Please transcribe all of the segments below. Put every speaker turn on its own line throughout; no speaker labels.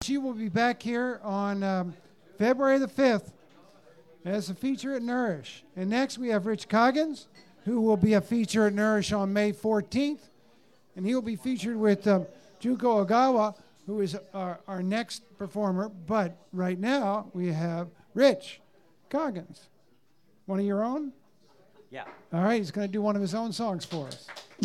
she will be back here on February the 5th as a feature at Nourish. And next we have Rich Coggins, who will be a feature at Nourish on May 14th. And he will be featured with Juko Ogawa, who is our next performer. But right now we have Rich Coggins. One of your own?
Yeah.
All right, he's going to do one of his own songs for us.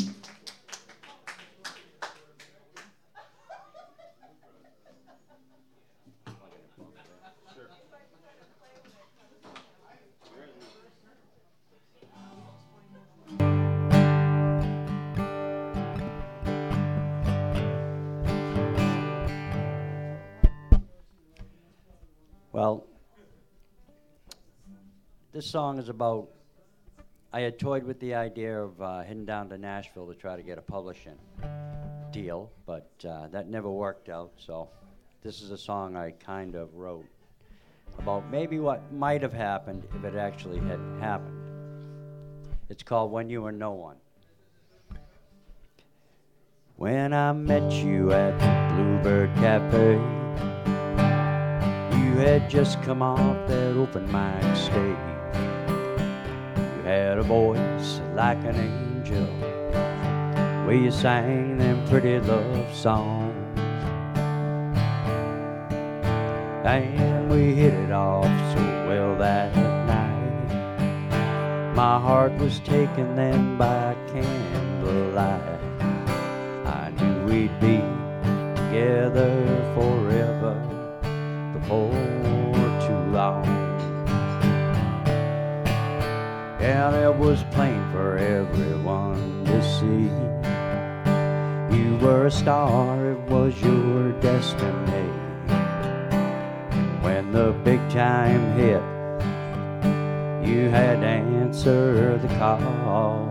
Well, this song is about, I had toyed with the idea of heading down to Nashville to try to get a publishing deal, but that never worked out, so this is a song I kind of wrote about maybe what might have happened if it actually had happened. It's called When You Were No One. When I met you at the Bluebird Cafe, you had just come off that open mic stage. You had a voice like an angel, where you sang them pretty love songs. And we hit it off so well that night. My heart was taken then by candlelight. I knew we'd be together forever before too long. And it was plain for everyone to see. You were a star, it was your destiny. When the big time hit, you had to answer the call.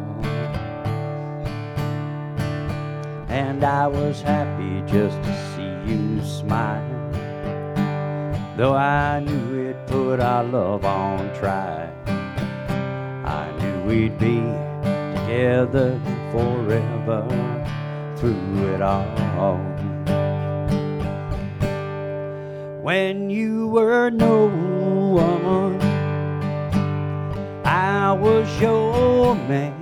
And I was happy just to see you smile, though I knew it put our love on trial. I knew we'd be together forever through it all. When you were no one, I was your man.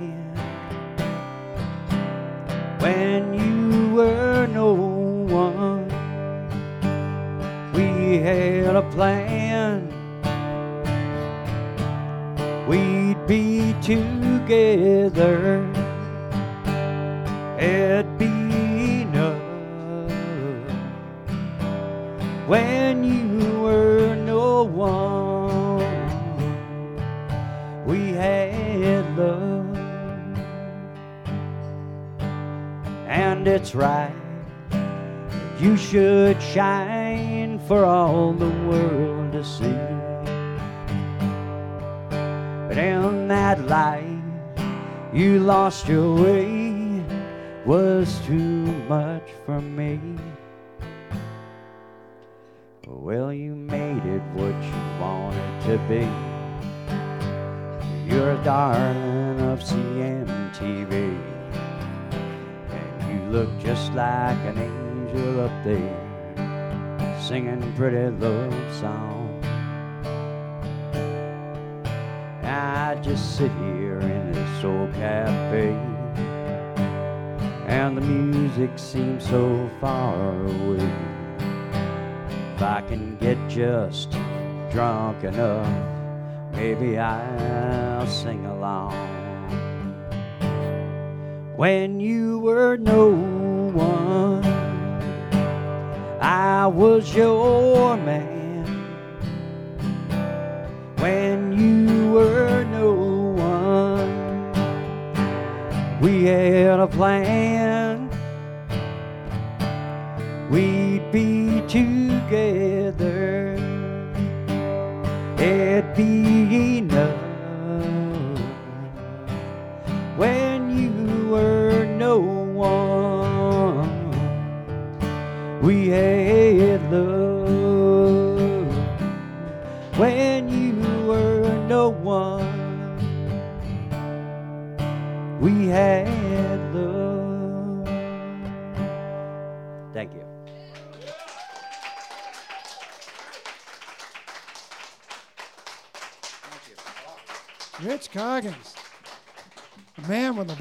When you were no one, we had a plan. We'd be together, it'd be enough. When you were no one, we had love. And it's right, you should shine for all the world to see. But in that light, you lost your way, was too much for me. Well, you made it what you wanted to be. You're a darling of CMTV, and you look just like an angel up there, singing pretty love songs. I just sit here in this old cafe, and the music seems so far away. If I can get just drunk enough, maybe I'll sing along. When you were no one, I was your man. When you were no one, we had a plan. We'd be together, it'd be enough. When you were no one, we had love. When you were no one, we had love.
Rich Coggins, a man with a